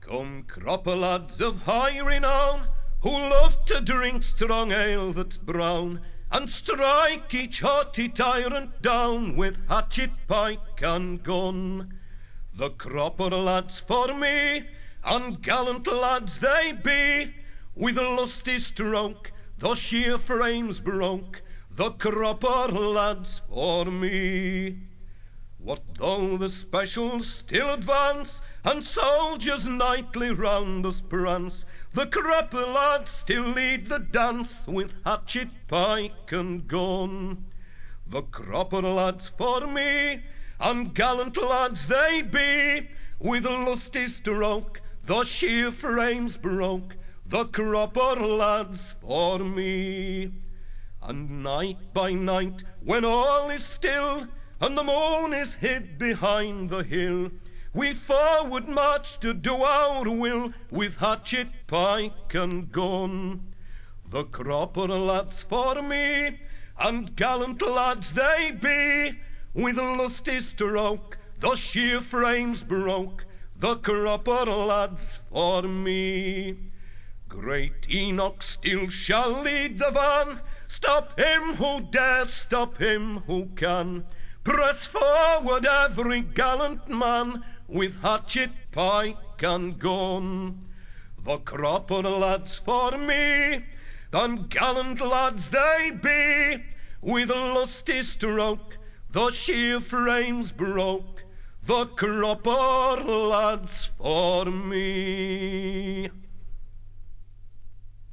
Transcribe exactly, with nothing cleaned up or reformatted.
Come cropper lads of high renown, who love to drink strong ale that's brown, and strike each haughty tyrant down with hatchet, pike, and gun. The cropper lads for me, and gallant lads they be, with a lusty stroke the sheer frames broke, the cropper lads for me. What though the specials still advance, and soldiers nightly round us prance, the cropper lads still lead the dance with hatchet, pike, and gun. The cropper lads for me, and gallant lads they be, with a lusty stroke the sheer frames broke, the cropper lads for me. And night by night, when all is still, and the moon is hid behind the hill, we forward march to do our will with hatchet, pike, and gun. The cropper lads for me, and gallant lads they be, with a lusty stroke the sheer frames broke, the cropper lads for me. Great Enoch still shall lead the van, stop him who dares, stop him who can. Press forward every gallant man with hatchet, pike, and gun. The cropper lads for me, and gallant lads they be, with a lusty stroke the sheer frames broke, the cropper lads for me.